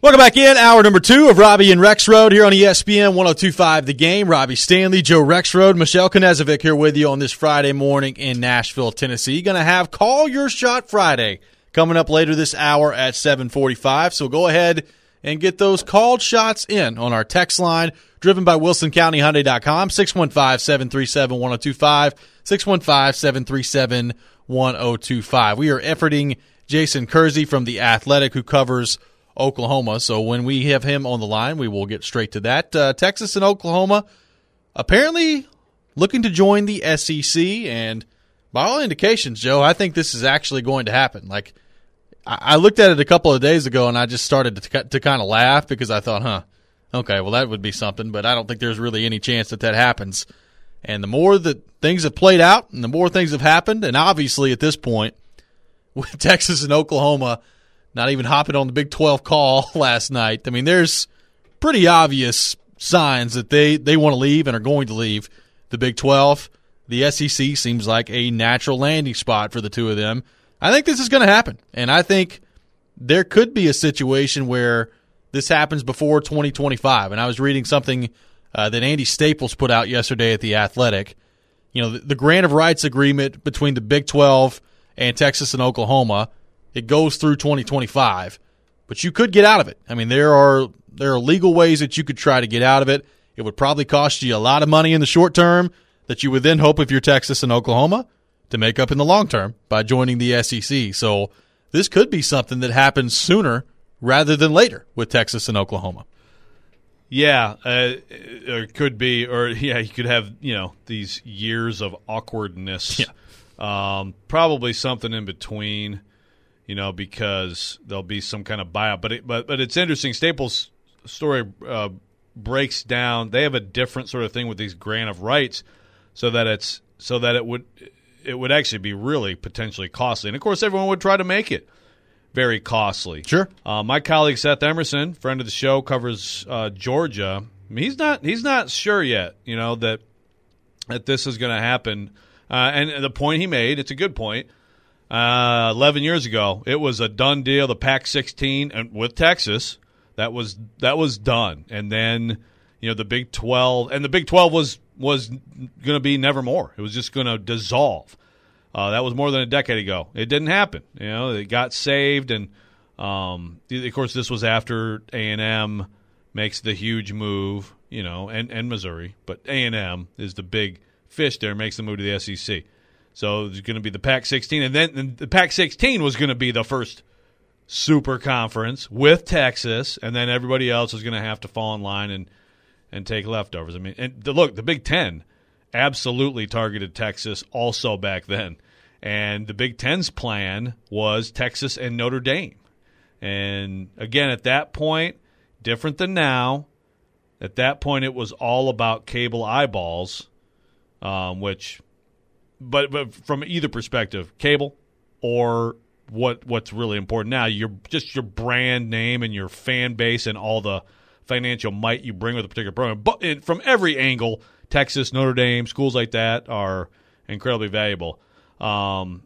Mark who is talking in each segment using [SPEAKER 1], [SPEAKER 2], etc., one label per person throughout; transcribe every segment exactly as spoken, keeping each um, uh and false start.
[SPEAKER 1] Welcome back in. Hour number two of Robbie and Rexrode here on E S P N one oh two point five The Game. Robbie Stanley, Joe Rexrode, Michelle Knezovic here with you on this Friday morning in Nashville, Tennessee. Going to have Call Your Shot Friday coming up later this hour at seven forty-five. So go ahead and get those called shots in on our text line, driven by Wilson County Hyundai dot com, six one five, seven three seven, one oh two five, six one five, seven three seven, one oh two five. We are efforting Jason Kersey from The Athletic, who covers Oklahoma. So when we have him on the line, we will get straight to that. Uh, Texas and Oklahoma apparently looking to join the S E C, and by all indications, Joe, I think this is actually going to happen. Like, I, I looked at it a couple of days ago, and I just started to, to kind of laugh because I thought, huh, okay, well, that would be something, but I don't think there's really any chance that that happens. And the more that things have played out and the more things have happened, and obviously at this point, with Texas and Oklahoma not even hopping on the Big twelve call last night, I mean, there's pretty obvious signs that they, they want to leave and are going to leave the Big twelve. The S E C seems like a natural landing spot for the two of them. I think this is going to happen, and I think there could be a situation where this happens before twenty twenty-five. And I was reading something uh, that Andy Staples put out yesterday at The Athletic. You know, the, the grant of rights agreement between the Big twelve and Texas and Oklahoma, it goes through twenty twenty-five, but you could get out of it. I mean, there are there are legal ways that you could try to get out of it. It would probably cost you a lot of money in the short term that you would then hope, if you're Texas and Oklahoma, to make up in the long term by joining the S E C. So this could be something that happens sooner rather than later with Texas and Oklahoma.
[SPEAKER 2] Yeah, uh, it could be, or yeah, you could have, you know, these years of awkwardness.
[SPEAKER 1] Yeah.
[SPEAKER 2] Um, probably something in between. You know, because there'll be some kind of buyout. But it, but but it's interesting. Staples' story uh, breaks down. They have a different sort of thing with these grant of rights, so that it's so that it would it would actually be really potentially costly. And of course, everyone would try to make it very costly.
[SPEAKER 1] Sure.
[SPEAKER 2] Uh, my colleague Seth Emerson, friend of the show, covers uh, Georgia. I mean, he's not he's not sure yet. You know that that this is going to happen. Uh, and the point he made, it's a good point. Uh, eleven years ago, it was a done deal. The Pac sixteen and with Texas, that was that was done. And then, you know, the Big twelve, and the Big twelve was was going to be nevermore. It was just going to dissolve. Uh, that was more than a decade ago. It didn't happen. You know, it got saved, and um, of course, this was after A and M makes the huge move. You know, and and Missouri, but A and M is the big fish there, makes the move to the S E C. So there's going to be the Pac sixteen, and then and the Pac sixteen was going to be the first super conference with Texas, and then everybody else is going to have to fall in line and, and take leftovers. I mean, and the, look, the Big Ten absolutely targeted Texas also back then, and the Big Ten's plan was Texas and Notre Dame. And again, at that point, different than now, at that point it was all about cable eyeballs, um, which – But but from either perspective, cable or what what's really important now, your just your brand name and your fan base and all the financial might you bring with a particular program. But it, from every angle, Texas, Notre Dame, schools like that are incredibly valuable. Um,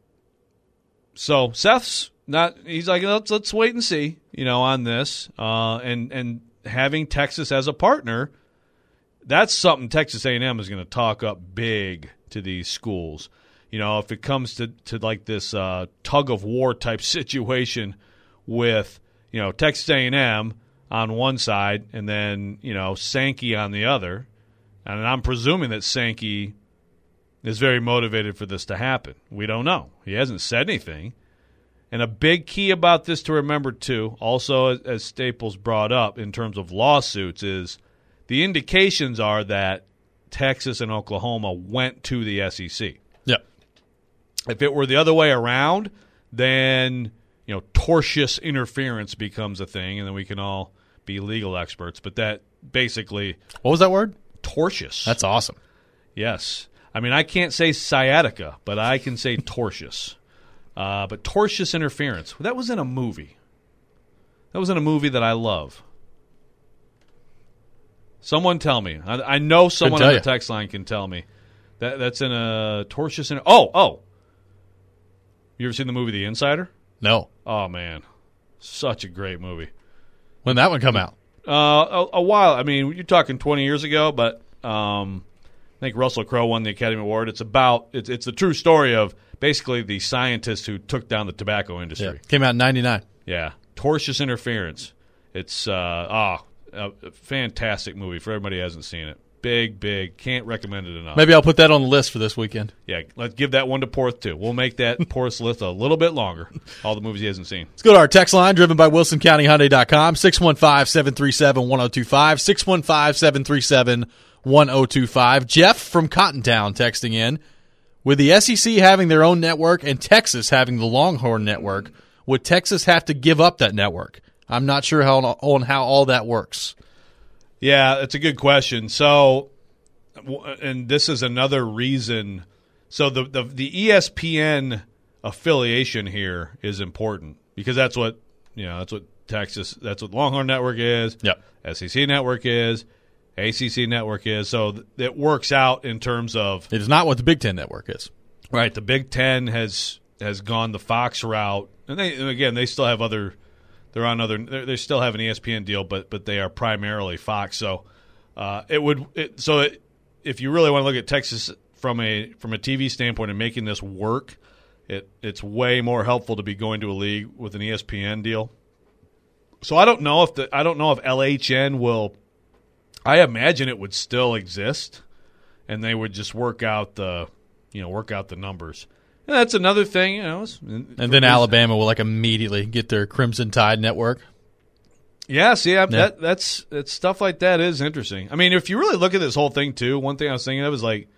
[SPEAKER 2] so Seth's not. He's like, let's let's wait and see, you know, on this. Uh, and and having Texas as a partner, that's something Texas A and M is going to talk up big to these schools. You know, if it comes to, to like this uh, tug-of-war type situation with, you know, Texas A and M on one side and then, you know, Sankey on the other, and I'm presuming that Sankey is very motivated for this to happen. We don't know. He hasn't said anything. And a big key about this to remember, too, also as, as Staples brought up in terms of lawsuits, is the indications are that Texas and Oklahoma went to the S E C.
[SPEAKER 1] Yeah.
[SPEAKER 2] If it were the other way around, then, you know, tortious interference becomes a thing, and then we can all be legal experts. But that basically...
[SPEAKER 1] What was that word?
[SPEAKER 2] Tortious.
[SPEAKER 1] That's awesome.
[SPEAKER 2] Yes. I mean, I can't say sciatica, but I can say tortious. Uh, but tortious interference. That was in a movie. That was in a movie that I love. Someone tell me. I, I know someone on the text line can tell me. That That's in a tortious... Inter- oh, oh. You ever seen the movie The Insider?
[SPEAKER 1] No.
[SPEAKER 2] Oh, man. Such a great movie.
[SPEAKER 1] When that one come out?
[SPEAKER 2] Uh, a, a while. I mean, you're talking twenty years ago, but um, I think Russell Crowe won the Academy Award. It's about it's it's the true story of basically the scientists who took down the tobacco industry.
[SPEAKER 1] Yeah. Came out in ninety-nine.
[SPEAKER 2] Yeah, tortious interference. It's uh, oh, a fantastic movie for everybody who hasn't seen it. Big, big. Can't recommend it enough.
[SPEAKER 1] Maybe I'll put that on the list for this weekend.
[SPEAKER 2] Yeah, let's give that one to Porth, too. We'll make that Porth's list a little bit longer, all the movies he hasn't seen.
[SPEAKER 1] Let's go to our text line, driven by Wilson County Hyundai dot com, six one five, seven three seven, one oh two five, six one five, seven three seven, one oh two five. Jeff from Cottontown texting in, with the S E C having their own network and Texas having the Longhorn network, would Texas have to give up that network? I'm not sure how on how all that works.
[SPEAKER 2] Yeah, that's a good question. So, and this is another reason. So the, the the E S P N affiliation here is important because that's what you know. That's what Texas. That's what Longhorn Network is.
[SPEAKER 1] Yep.
[SPEAKER 2] S E C Network is. A C C Network is. So it works out in terms of.
[SPEAKER 1] It is not what the Big Ten Network is.
[SPEAKER 2] Right. The Big Ten has has gone the Fox route, and they and again they still have other. They're on other. They still have an E S P N deal, but but they are primarily Fox. So uh, it would. It, so it, if you really want to look at Texas from a from a T V standpoint and making this work, it it's way more helpful to be going to a league with an E S P N deal. So I don't know if the I don't know if L H N will. I imagine it would still exist, and they would just work out the you know work out the numbers. And that's another thing, you know.
[SPEAKER 1] And then Alabama will like immediately get their Crimson Tide network.
[SPEAKER 2] Yeah, see, I,
[SPEAKER 1] yeah.
[SPEAKER 2] that that's, that's stuff like that is interesting. I mean, if you really look at this whole thing too, one thing I was thinking of is like,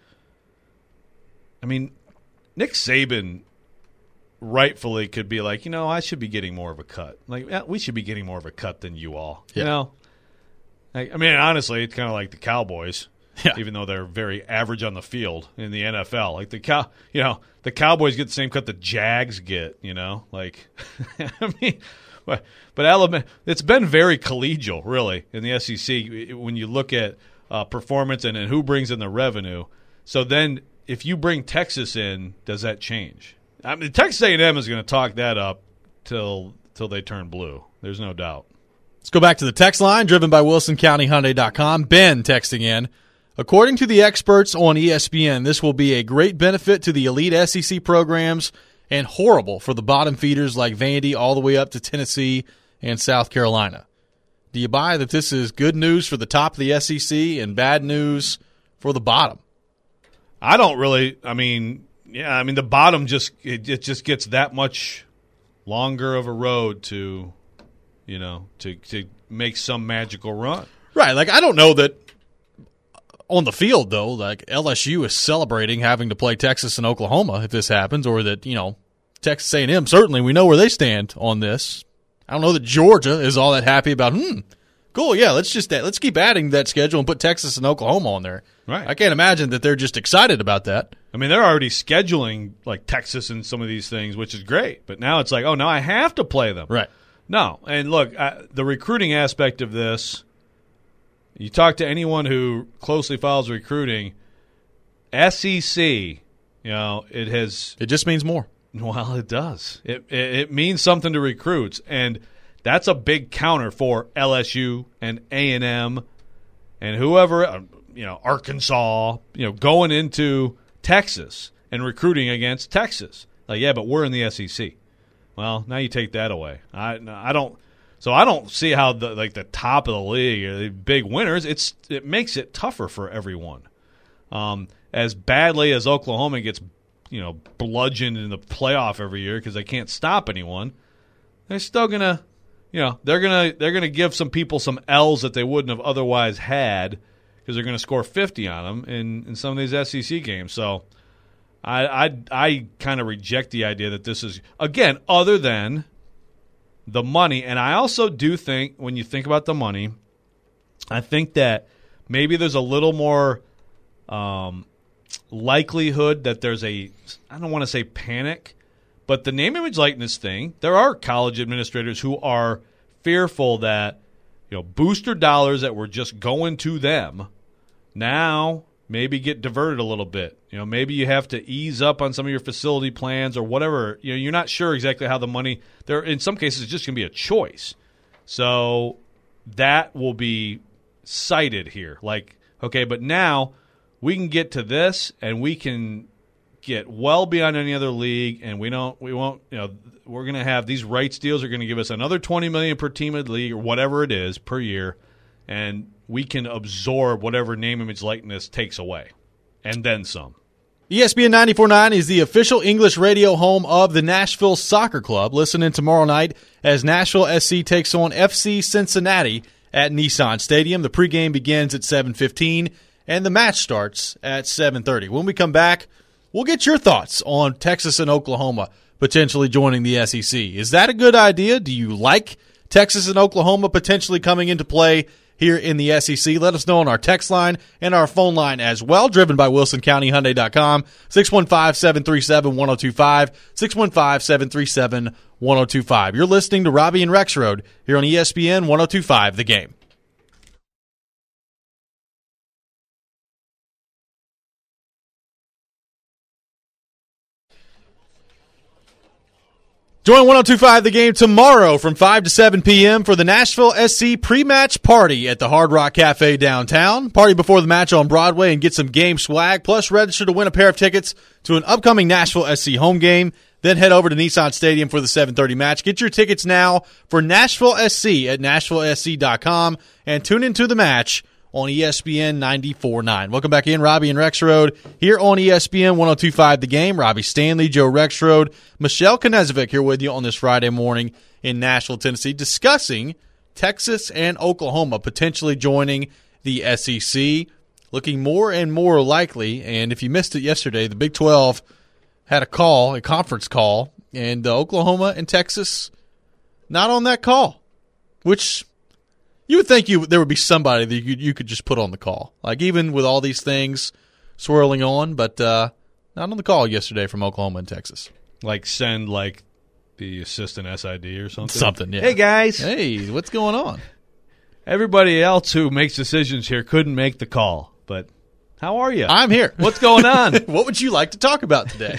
[SPEAKER 2] I mean, Nick Saban rightfully could be like, you know, I should be getting more of a cut. Like, yeah, we should be getting more of a cut than you all.
[SPEAKER 1] Yeah.
[SPEAKER 2] You know, I, I mean, honestly, it's kind of like the Cowboys.
[SPEAKER 1] Yeah.
[SPEAKER 2] Even though they're very average on the field in the N F L, like the cow, you know, the Cowboys get the same cut the Jags get, you know, like, I mean, but, but Alabama, it's been very collegial, really, in the S E C when you look at uh, performance and, and who brings in the revenue. So then, if you bring Texas in, does that change? I mean, Texas A and M is going to talk that up till till they turn blue. There's no doubt.
[SPEAKER 1] Let's go back to the text line, driven by Wilson County Hyundai dot com. Ben texting in. According to the experts on E S P N, this will be a great benefit to the elite S E C programs and horrible for the bottom feeders like Vandy all the way up to Tennessee and South Carolina. Do you buy that this is good news for the top of the S E C and bad news for the bottom?
[SPEAKER 2] I don't really – I mean, yeah, I mean the bottom just it, it just gets that much longer of a road to, you know, to, to make some magical run.
[SPEAKER 1] Right. Like I don't know that – on the field, though, like L S U is celebrating having to play Texas and Oklahoma if this happens, or that, you know, Texas A and M, certainly we know where they stand on this. I don't know that Georgia is all that happy about, hmm, cool, yeah, let's just let's keep adding that schedule and put Texas and Oklahoma on there.
[SPEAKER 2] Right.
[SPEAKER 1] I can't imagine that they're just excited about that.
[SPEAKER 2] I mean, they're already scheduling, like, Texas and some of these things, which is great. But now it's like, oh, now I have to play them.
[SPEAKER 1] Right.
[SPEAKER 2] No. And, look, I, the recruiting aspect of this – you talk to anyone who closely follows recruiting, S E C, you know, it has –
[SPEAKER 1] It just means more.
[SPEAKER 2] Well, it does. It, it it means something to recruits, and that's a big counter for L S U and A and M and whoever, you know, Arkansas, you know, going into Texas and recruiting against Texas. Like, yeah, but we're in the S E C. Well, now you take that away. I I don't – So I don't see how the like the top of the league are the big winners. It's it makes it tougher for everyone. Um, as badly as Oklahoma gets, you know, bludgeoned in the playoff every year because they can't stop anyone, they're still gonna, you know, they're gonna they're gonna give some people some L's that they wouldn't have otherwise had because they're gonna score fifty on them in, in some of these S E C games. So I I I kind of reject the idea that this is again other than the money. And I also do think when you think about the money, I think that maybe there's a little more um, likelihood that there's a, I don't want to say panic, but the name, image, likeness thing, there are college administrators who are fearful that, you know, booster dollars that were just going to them now maybe get diverted a little bit. You know, maybe you have to ease up on some of your facility plans or whatever. You know, you're not sure exactly how the money – there in some cases it's just going to be a choice. So that will be cited here. Like, okay, but now we can get to this, and we can get well beyond any other league, and we don't, we won't, you know, we're going to have these rights deals are going to give us another twenty million dollars per team in the league or whatever it is per year, and we can absorb whatever name, image, likeness takes away, and then some.
[SPEAKER 1] E S P N ninety-four point nine is the official English radio home of the Nashville Soccer Club. Listen in tomorrow night as Nashville S C takes on F C Cincinnati at Nissan Stadium. The pregame begins at seven fifteen, and the match starts at seven thirty. When we come back, we'll get your thoughts on Texas and Oklahoma potentially joining the S E C. Is that a good idea? Do you like Texas and Oklahoma potentially coming into play here in the S E C? Let us know on our text line and our phone line as well, driven by Wilson County Hyundai dot com, six one five, seven three seven, one zero two five, six one five, seven three seven, one zero two five. You're listening to Robbie and Rexroad here on E S P N one oh two point five The Game. Join one oh two point five The Game tomorrow from five to seven p.m. for the Nashville S C pre-match party at the Hard Rock Cafe downtown. Party before the match on Broadway and get some game swag, plus register to win a pair of tickets to an upcoming Nashville S C home game. Then head over to Nissan Stadium for the seven thirty match. Get your tickets now for Nashville S C at nashville s c dot com and tune into the match on E S P N ninety-four point nine. Welcome back in, Robbie and Rexroad here on E S P N one oh two point five The Game. Robbie Stanley, Joe Rexroad, Michelle Knezovic here with you on this Friday morning in Nashville, Tennessee, discussing Texas and Oklahoma potentially joining the S E C, looking more and more likely. And if you missed it yesterday, the Big twelve had a call, a conference call, and uh, Oklahoma and Texas not on that call, which you would think you there would be somebody that you, you could just put on the call, like even with all these things swirling on, but uh, not on the call yesterday from Oklahoma and Texas.
[SPEAKER 2] Like send like the assistant S I D or something.
[SPEAKER 1] Something, yeah.
[SPEAKER 2] Hey guys,
[SPEAKER 1] hey, what's going on?
[SPEAKER 2] Everybody else who makes decisions here couldn't make the call, but how are you?
[SPEAKER 1] I'm here.
[SPEAKER 2] What's going on?
[SPEAKER 1] What would you like to talk about today?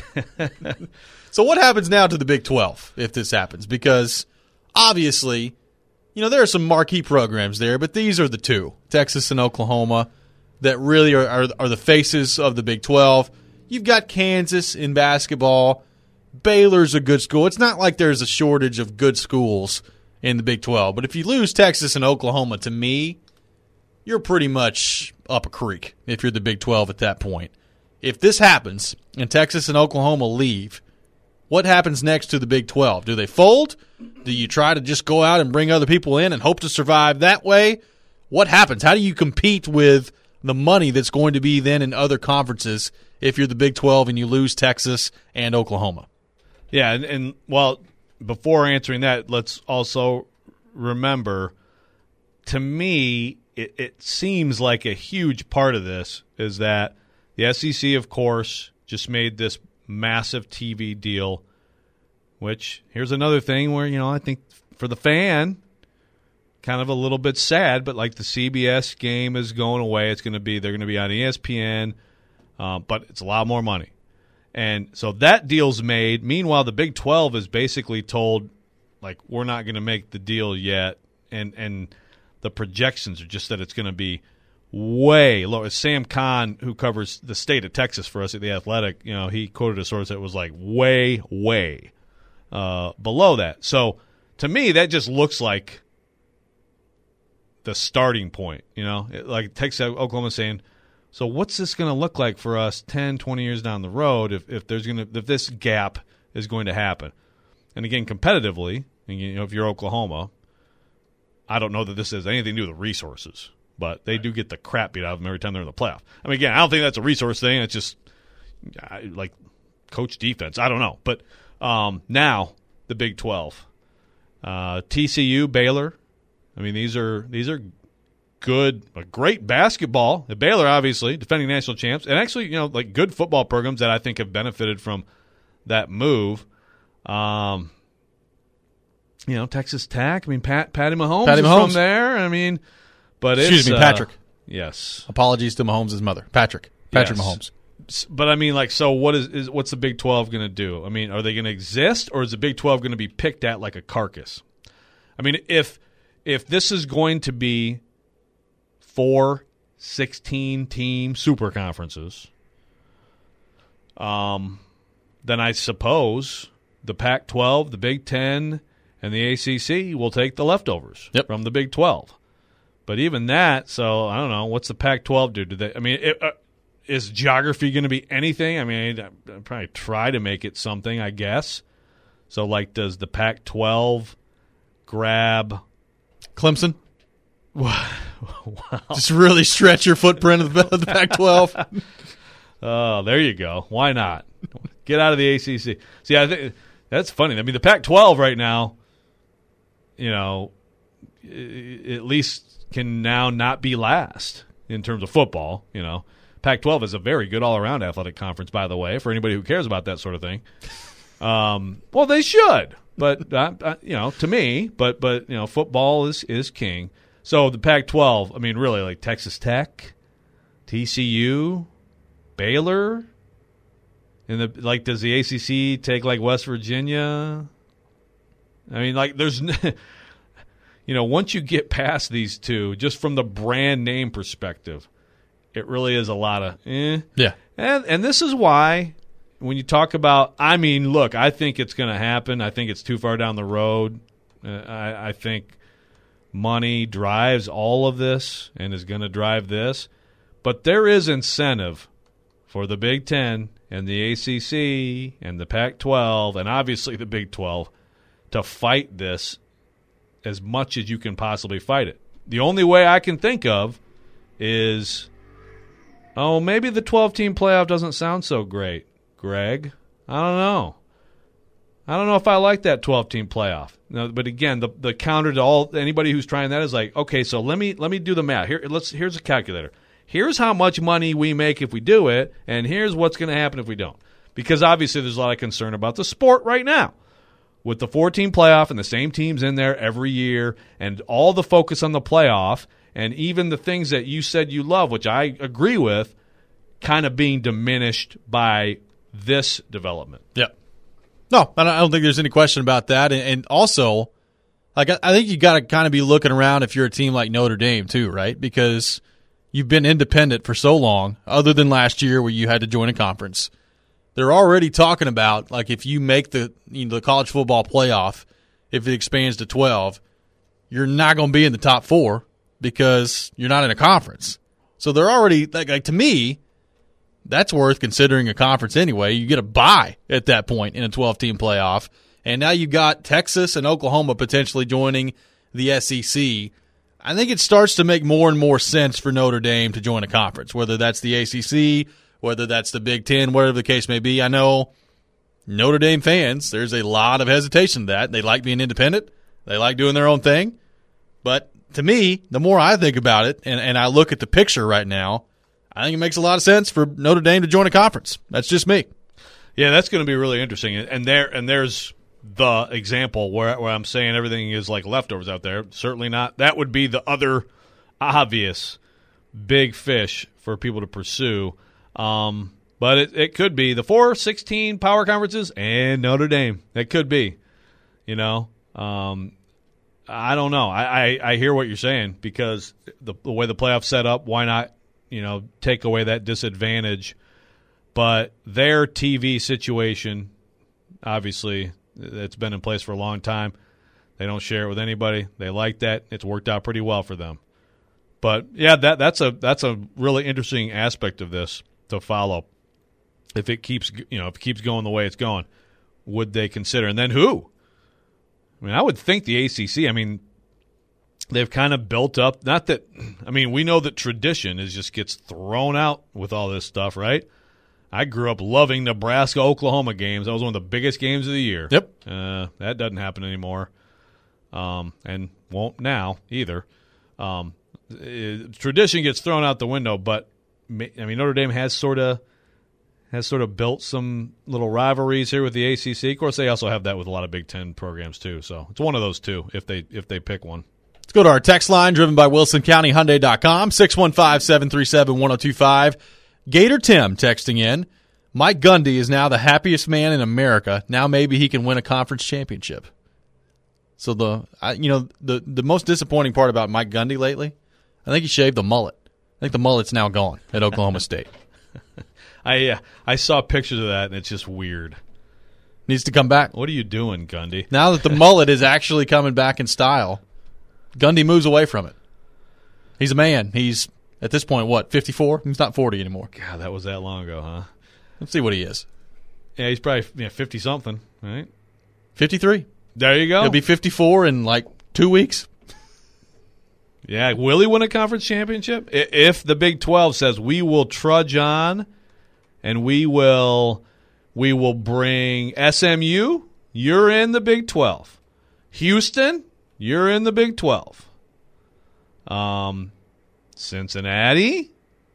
[SPEAKER 1] So what happens now to the Big twelve if this happens? Because obviously, you know, there are some marquee programs there, but these are the two, Texas and Oklahoma, that really are, are, are the faces of the Big twelve. You've got Kansas in basketball. Baylor's a good school. It's not like there's a shortage of good schools in the Big twelve. But if you lose Texas and Oklahoma, to me, you're pretty much up a creek if you're the Big twelve at that point. If this happens and Texas and Oklahoma leave, what happens next to the Big twelve? Do they fold? Do you try to just go out and bring other people in and hope to survive that way? What happens? How do you compete with the money that's going to be then in other conferences if you're the Big twelve and you lose Texas and Oklahoma?
[SPEAKER 2] Yeah, and, and well, before answering that, let's also remember, to me, it, it seems like a huge part of this is that the S E C, of course, just made this massive T V deal, which here's another thing where, you know, I think for the fan, kind of a little bit sad, but like the C B S game is going away. It's going to be, they're going to be on E S P N, uh, but it's a lot more money. And so that deal's made. Meanwhile, the Big twelve is basically told, like, we're not going to make the deal yet. And and the projections are just that it's going to be way low. Sam Kahn, who covers the state of Texas for us at The Athletic, you know, he quoted a source that was like way, way uh, below that. So to me, that just looks like the starting point, you know, it, like Texas, Oklahoma saying, so what's this going to look like for us ten, twenty years down the road if, if there's going to if this gap is going to happen? And again, competitively, you know, if you're Oklahoma, I don't know that this has anything to do with the resources, but they do get the crap beat out of them every time they're in the playoff. I mean, again, I don't think that's a resource thing. It's just like coach defense. I don't know. But um, now the Big twelve, uh, T C U, Baylor. I mean, these are these are. good, a great basketball. The Baylor, obviously, defending national champs, and actually, you know, like good football programs that I think have benefited from that move. Um, you know, Texas Tech. I mean, Pat, Patty Mahomes
[SPEAKER 1] Patty
[SPEAKER 2] is
[SPEAKER 1] Mahomes.
[SPEAKER 2] from there. I mean, but
[SPEAKER 1] excuse
[SPEAKER 2] it's,
[SPEAKER 1] me, Patrick.
[SPEAKER 2] Uh, yes.
[SPEAKER 1] Apologies to Mahomes' mother, Patrick. Patrick
[SPEAKER 2] yes.
[SPEAKER 1] Mahomes.
[SPEAKER 2] But I mean, like, so what is, is what's the Big twelve going to do? I mean, are they going to exist, or is the Big twelve going to be picked at like a carcass? I mean, if if this is going to be four sixteen-team super conferences, um, then I suppose the Pac twelve, the Big Ten, and the A C C will take the leftovers
[SPEAKER 1] yep.
[SPEAKER 2] from the Big twelve. But even that, so I don't know, what's the Pac twelve do? Do they? I mean, it, uh, is geography going to be anything? I mean, I'd, I'd probably try to make it something, I guess. So, like, does the Pac twelve grab
[SPEAKER 1] Clemson?
[SPEAKER 2] Wow.
[SPEAKER 1] Just really stretch your footprint of the, of the Pac twelve.
[SPEAKER 2] Oh, there you go. Why not? Get out of the A C C. See, I think that's funny. I mean, the Pac twelve right now, you know, at least can now not be last in terms of football. You know, Pac twelve is a very good all-around athletic conference, by the way, for anybody who cares about that sort of thing. Um, well, they should, but uh, uh, you know, to me, but but you know, football is is king. So the Pac twelve, I mean, really, like Texas Tech, T C U, Baylor, and the like. Does the A C C take like West Virginia? I mean, like, there's, you know, once you get past these two, just from the brand name perspective, it really is a lot of eh.
[SPEAKER 1] Yeah,
[SPEAKER 2] and and this is why when you talk about, I mean, look, I think it's going to happen. I think it's too far down the road. Uh, I, I think money drives all of this and is going to drive this. But there is incentive for the Big Ten and the A C C and the Pac twelve and obviously the Big twelve to fight this as much as you can possibly fight it. The only way I can think of is, oh, maybe the twelve-team playoff doesn't sound so great, Greg. I don't know. I don't know if I like that twelve-team playoff. No, but again, the the counter to all anybody who's trying that is like, okay, so let me let me do the math. Here, let's here's a calculator. Here's how much money we make if we do it, and here's what's going to happen if we don't. Because obviously there's a lot of concern about the sport right now. With the four-team playoff and the same teams in there every year and all the focus on the playoff and even the things that you said you love, which I agree with, kind of being diminished by this development.
[SPEAKER 1] Yeah. No, I don't think there's any question about that. And also, like, I think you got to kind of be looking around if you're a team like Notre Dame too, right? Because you've been independent for so long, other than last year where you had to join a conference. They're already talking about, like, if you make the you know, the college football playoff, if it expands to twelve, you're not going to be in the top four because you're not in a conference. So they're already, like, like to me, that's worth considering a conference anyway. You get a bye at that point in a twelve-team playoff. And now you've got Texas and Oklahoma potentially joining the S E C. I think it starts to make more and more sense for Notre Dame to join a conference, whether that's the A C C, whether that's the Big Ten, whatever the case may be. I know Notre Dame fans, there's a lot of hesitation to that. They like being independent. They like doing their own thing. But to me, the more I think about it and, and I look at the picture right now, I think it makes a lot of sense for Notre Dame to join a conference. That's just me.
[SPEAKER 2] Yeah, that's going to be really interesting. And there, and there's the example where, where I'm saying everything is like leftovers out there. Certainly not. That would be the other obvious big fish for people to pursue. Um, but it, it could be the four sixteen power conferences and Notre Dame. It could be, you know. Um, I don't know. I, I, I hear what you're saying because the, the way the playoff's set up, why not, you know, take away that disadvantage? But their T V situation, obviously, it's been in place for a long time. They don't share it with anybody. They like that. It's worked out pretty well for them. But yeah, that that's a that's a really interesting aspect of this to follow. If it keeps, you know, if it keeps going the way it's going, would they consider? And then who? I mean, I would think the A C C. I mean, they've kind of built up. Not that. I mean, we know that tradition is just gets thrown out with all this stuff, right? I grew up loving Nebraska Oklahoma games. That was one of the biggest games of the year.
[SPEAKER 1] Yep.
[SPEAKER 2] Uh, that doesn't happen anymore, um, and won't now either. Um, it, tradition gets thrown out the window, but I mean, Notre Dame has sort of has sort of built some little rivalries here with the A C C. Of course, they also have that with a lot of Big Ten programs too. So it's one of those two if they if they pick one.
[SPEAKER 1] Let's go to our text line driven by Wilson County Hyundai dot com, six one five, seven three seven, one oh two five. Gator Tim texting in, Mike Gundy is now the happiest man in America. Now maybe he can win a conference championship. So the I, you know the the most disappointing part about Mike Gundy lately, I think he shaved the mullet. I think the mullet's now gone at Oklahoma State.
[SPEAKER 2] I uh, I saw pictures of that, and it's just weird.
[SPEAKER 1] Needs to come back.
[SPEAKER 2] What are you doing, Gundy?
[SPEAKER 1] Now that the mullet is actually coming back in style, Gundy moves away from it. He's a man. He's, at this point, what, fifty-four? He's not forty anymore.
[SPEAKER 2] God, that was that long ago, huh?
[SPEAKER 1] Let's see what he is.
[SPEAKER 2] Yeah, he's probably yeah, fifty-something, right?
[SPEAKER 1] fifty-three.
[SPEAKER 2] There you go.
[SPEAKER 1] He'll be fifty-four in, like, two weeks.
[SPEAKER 2] Yeah, will he win a conference championship? If the Big twelve says we will trudge on and we will we will bring S M U, you're in the Big twelve. Houston, you're in the Big twelve. Um, Cincinnati,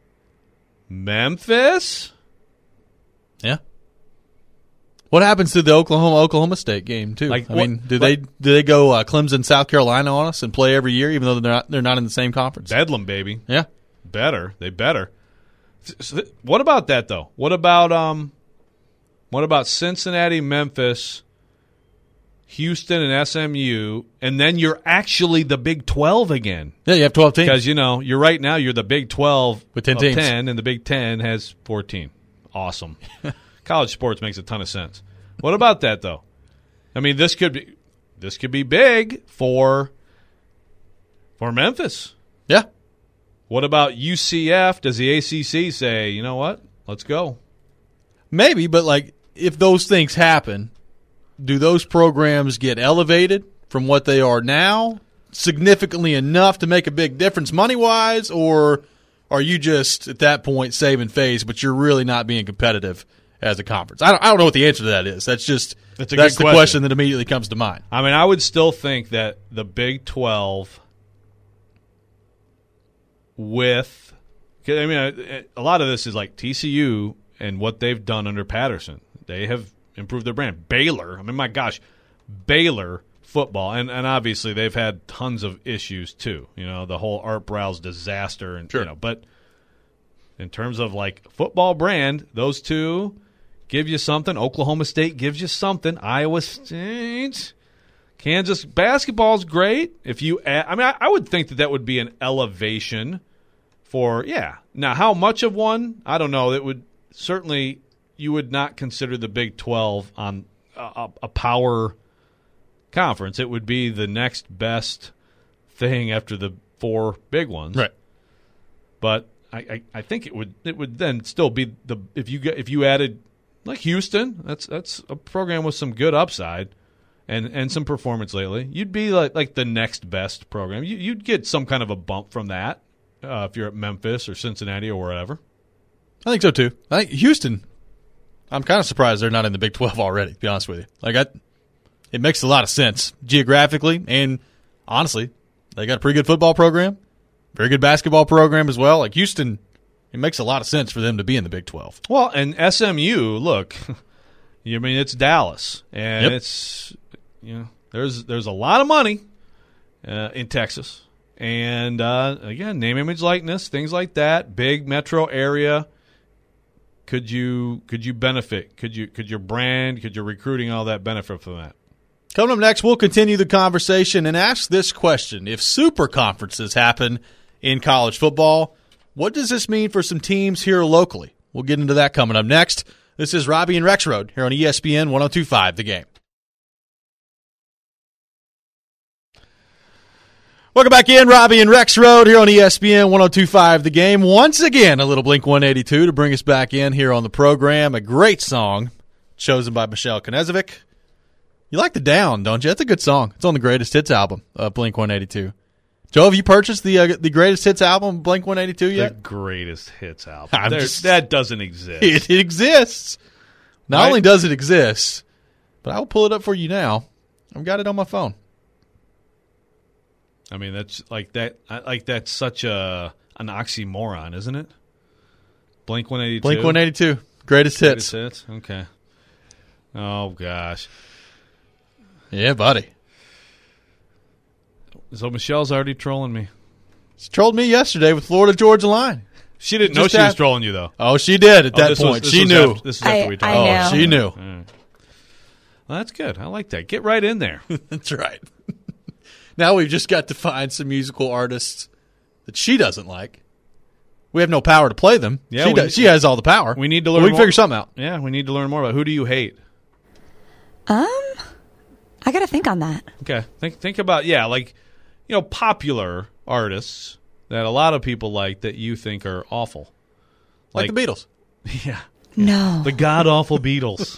[SPEAKER 2] Memphis.
[SPEAKER 1] Yeah. What happens to the Oklahoma Oklahoma State game too?
[SPEAKER 2] Like,
[SPEAKER 1] I mean,
[SPEAKER 2] what,
[SPEAKER 1] do they do they go uh, Clemson, South Carolina on us and play every year, even though they're not they're not in the same conference?
[SPEAKER 2] Bedlam, baby.
[SPEAKER 1] Yeah,
[SPEAKER 2] better. They better. What about that though? What about um? What about Cincinnati, Memphis, Houston, and S M U, and then you're actually the Big twelve again?
[SPEAKER 1] Yeah, you have twelve teams
[SPEAKER 2] because you know you're right now you're the Big twelve
[SPEAKER 1] with ten
[SPEAKER 2] of
[SPEAKER 1] teams,
[SPEAKER 2] ten, and the Big ten has fourteen. Awesome. College sports makes a ton of sense. What about that though? I mean, this could be this could be big for for Memphis.
[SPEAKER 1] Yeah.
[SPEAKER 2] What about U C F? Does the A C C say, you know what? Let's go?
[SPEAKER 1] Maybe, but like if those things happen, do those programs get elevated from what they are now significantly enough to make a big difference money-wise, or are you just at that point saving face, but you're really not being competitive as a conference? I don't, I don't know what the answer to that is. That's just
[SPEAKER 2] that's, a
[SPEAKER 1] that's
[SPEAKER 2] good
[SPEAKER 1] the
[SPEAKER 2] question.
[SPEAKER 1] question that immediately comes to mind.
[SPEAKER 2] I mean, I would still think that the Big twelve with – I mean, a lot of this is like T C U and what they've done under Patterson. They have improved their brand. Baylor, I mean, my gosh, Baylor football, and, and obviously they've had tons of issues too. You know, the whole Art Browse disaster, and
[SPEAKER 1] sure.
[SPEAKER 2] you know, but in terms of like football brand, those two give you something. Oklahoma State gives you something. Iowa State, Kansas basketball's great. If you, add, I mean, I, I would think that that would be an elevation for yeah. Now, how much of one? I don't know. It would certainly. You would not consider the Big twelve on a, a power conference. It would be the next best thing after the four big ones.
[SPEAKER 1] Right.
[SPEAKER 2] But I, I, I think it would it would then still be the if you get, if you added like Houston, that's that's a program with some good upside and, and some performance lately. You'd be like like the next best program. You, you'd get some kind of a bump from that uh, if you're at Memphis or Cincinnati or wherever.
[SPEAKER 1] I think so too. I think Houston. I'm kind of surprised they're not in the Big twelve already, to be honest with you. Like, I, it makes a lot of sense geographically, and honestly, they got a pretty good football program, very good basketball program as well. Like, Houston, it makes a lot of sense for them to be in the Big twelve.
[SPEAKER 2] Well, and S M U, look, I mean, it's Dallas, and
[SPEAKER 1] yep.
[SPEAKER 2] it's, you know, there's there's a lot of money uh, in Texas, and uh, again, name, image, likeness, things like that, big metro area. Could you could you benefit? Could you could your brand, could your recruiting, all that benefit from that?
[SPEAKER 1] Coming up next, we'll continue the conversation and ask this question. If super conferences happen in college football, what does this mean for some teams here locally? We'll get into that coming up next. This is Robbie and Rexroad here on E S P N one oh two point five The Game. Welcome back in, Robbie and Rexroad here on E S P N one oh two point five The Game. Once again, a little Blink one eighty-two to bring us back in here on the program. A great song chosen by Michelle Knezovic. You like the Down, don't you? That's a good song. It's on the Greatest Hits album of Blink one eighty-two. Joe, have you purchased the uh, the Greatest Hits album of Blink one eighty-two yet?
[SPEAKER 2] The Greatest Hits album.
[SPEAKER 1] Just,
[SPEAKER 2] that doesn't exist.
[SPEAKER 1] It, it exists. Not
[SPEAKER 2] right?
[SPEAKER 1] only does it exist, but I will pull it up for you now. I've got it on my phone.
[SPEAKER 2] I mean, that's like that. Like that's such a an oxymoron, isn't it? Blink one eighty-two.
[SPEAKER 1] Blink one eighty-two. Greatest,
[SPEAKER 2] Greatest
[SPEAKER 1] hits.
[SPEAKER 2] hits. Okay. Oh gosh.
[SPEAKER 1] Yeah, buddy.
[SPEAKER 2] So Michelle's already trolling me.
[SPEAKER 1] She trolled me yesterday with Florida Georgia Line.
[SPEAKER 2] She didn't know
[SPEAKER 1] Just
[SPEAKER 2] she was
[SPEAKER 1] after,
[SPEAKER 2] trolling you though.
[SPEAKER 1] Oh, she did at
[SPEAKER 2] oh,
[SPEAKER 1] that point.
[SPEAKER 2] Was,
[SPEAKER 1] she knew.
[SPEAKER 2] After, this is after
[SPEAKER 3] I,
[SPEAKER 2] we talked.
[SPEAKER 3] I
[SPEAKER 1] Oh, she knew.
[SPEAKER 2] Right. Well, that's good. I like that. Get right in there.
[SPEAKER 1] That's right. Now we've just got to find some musical artists that she doesn't like. We have no power to play them.
[SPEAKER 2] Yeah,
[SPEAKER 1] she,
[SPEAKER 2] we,
[SPEAKER 1] does, she has all the power.
[SPEAKER 2] We need to learn.
[SPEAKER 1] Well, we can
[SPEAKER 2] more.
[SPEAKER 1] figure something out.
[SPEAKER 2] Yeah, we need to learn more about who do you hate.
[SPEAKER 3] Um, I got to think on that.
[SPEAKER 2] Okay, think think about yeah, like you know, popular artists that a lot of people like that you think are awful,
[SPEAKER 1] Like, like the Beatles.
[SPEAKER 2] Yeah.
[SPEAKER 3] No.
[SPEAKER 2] The god-awful Beatles.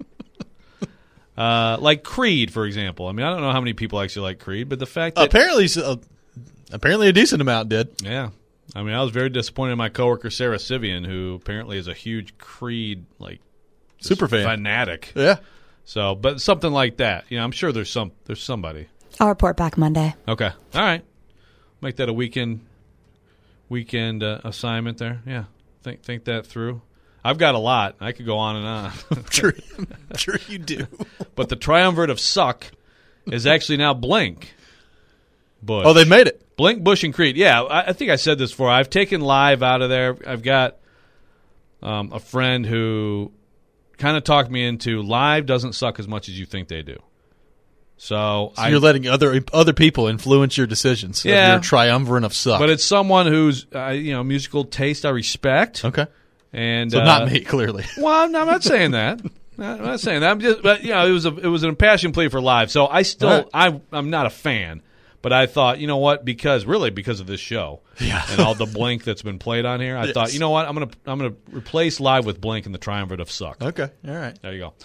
[SPEAKER 2] uh, like Creed, for example. I mean, I don't know how many people actually like Creed, but the fact that...
[SPEAKER 1] Apparently, uh, apparently a decent amount did.
[SPEAKER 2] Yeah. I mean, I was very disappointed in my coworker, Sarah Sivian, who apparently is a huge Creed, like...
[SPEAKER 1] Super fan.
[SPEAKER 2] Fanatic.
[SPEAKER 1] Yeah.
[SPEAKER 2] So, but something like that. You know, I'm sure there's some there's somebody.
[SPEAKER 3] I'll report back Monday.
[SPEAKER 2] Okay. All right. Make that a weekend weekend uh, assignment there. Yeah. Think think that through. I've got a lot. I could go on and on.
[SPEAKER 1] I'm sure, I'm sure you do.
[SPEAKER 2] But the triumvirate of suck is actually now Blink. Bush.
[SPEAKER 1] Oh, they made it.
[SPEAKER 2] Blink, Bush, and Creed. Yeah, I, I think I said this before. I've taken Live out of there. I've got um, a friend who kind of talked me into Live doesn't suck as much as you think they do. So,
[SPEAKER 1] so
[SPEAKER 2] I,
[SPEAKER 1] you're letting other other people influence your decisions.
[SPEAKER 2] Yeah.
[SPEAKER 1] Of your triumvirate of suck.
[SPEAKER 2] But it's someone who's, uh, you know, musical taste I respect.
[SPEAKER 1] Okay.
[SPEAKER 2] And
[SPEAKER 1] so
[SPEAKER 2] uh,
[SPEAKER 1] not me, clearly.
[SPEAKER 2] Well, I'm not, I'm not saying that. I'm not saying that. I'm just, but you know, it was a it was an impassioned plea for Live. So I still
[SPEAKER 1] right.
[SPEAKER 2] I I'm not a fan, but I thought, you know what? Because really because of this show,
[SPEAKER 1] yeah.
[SPEAKER 2] and all the Blink that's been played on here, I
[SPEAKER 1] yes.
[SPEAKER 2] thought, you know what? I'm gonna I'm gonna replace Live with Blink and the triumvirate of suck.
[SPEAKER 1] Okay, all right.
[SPEAKER 2] There you go.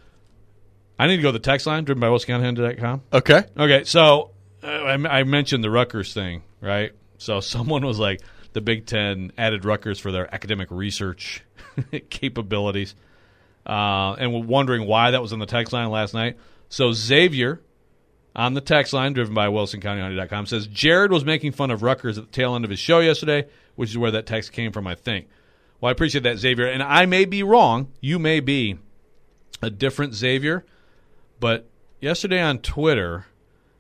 [SPEAKER 2] I need to go to the text line driven by Wilson County Honda dot com.
[SPEAKER 1] Okay.
[SPEAKER 2] Okay. So uh, I, I mentioned the Rutgers thing, right? So someone was like, the Big Ten added Rutgers for their academic research capabilities, uh, and we're wondering why that was on the text line last night. So Xavier, on the text line, driven by Wilson County Honda dot com, says, Jared was making fun of Rutgers at the tail end of his show yesterday, which is where that text came from, I think. Well, I appreciate that, Xavier. And I may be wrong. You may be a different Xavier. But yesterday on Twitter,